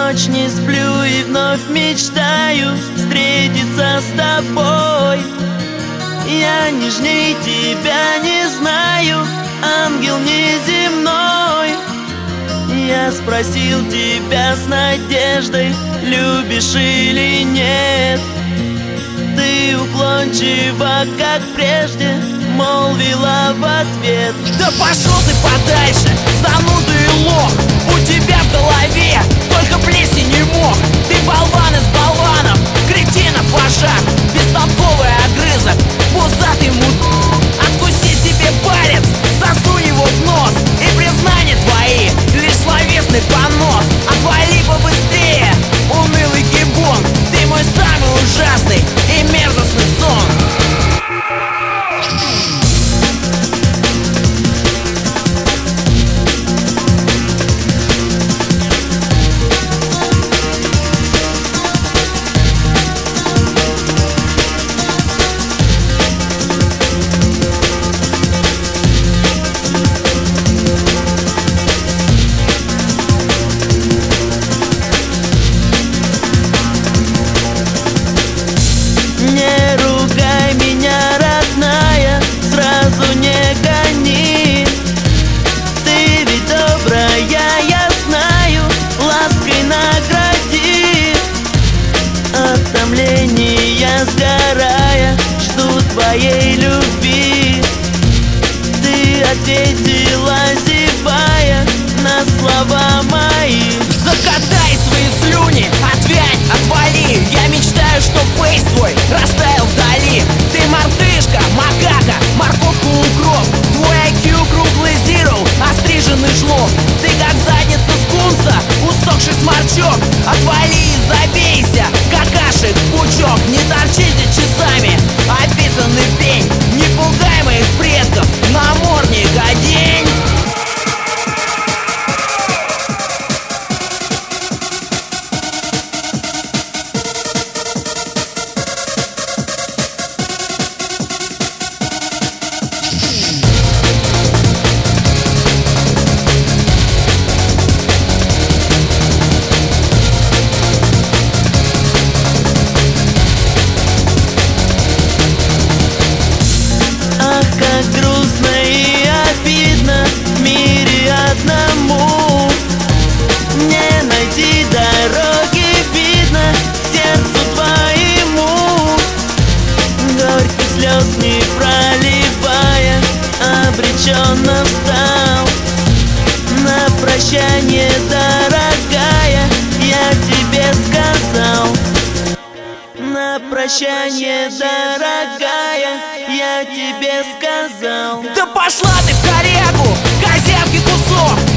ночь не сплю и вновь мечтаю встретиться с тобой. Я нежней тебя не знаю, ангел неземной. Я спросил тебя с надеждой, любишь или нет. Ты уклончиво, как прежде, молвила в ответ: да пошел ты подальше, зануда и лох. У тебя в голове только плесень и мох. Ты болван из болванов, кретинов вожак, бестолковый огрызок, пузатый муд. Откуси себе палец, засунь его в нос, и признания твои лишь словесный понос. Отвали побыстрее, унылый гибон, ты мой самый ужасный и мерзостный сон. Не ругай меня, родная, сразу не гони. Ты ведь добрая, я знаю, лаской награди. От томления сгорая, жду твоей любви. Ты ответила, зевая на слова мои. Закатай свои слюни, отвянь, отвали. Я мечтаю, что фейс твой растаял вдали. Ты мартышка, макака, морковка, укроп. Твой IQ круглый зиро, остриженный жлоб. Ты как задница скунса, усохший сморчок. Отвали и забейся, какашек пучок. Не торчи здесь часами, описанный пень. Не пугай моих предков, намордник одень. Грустно и обидно в мире одному. Не найти дороги, видно, сердцу твоему. Горьких слез не проливая, обреченно встал. На прощание, дорогая, я тебе сказал. На прощание, дорогая, я тебе сказал. Да пошла ты в корягу, козявки кусок.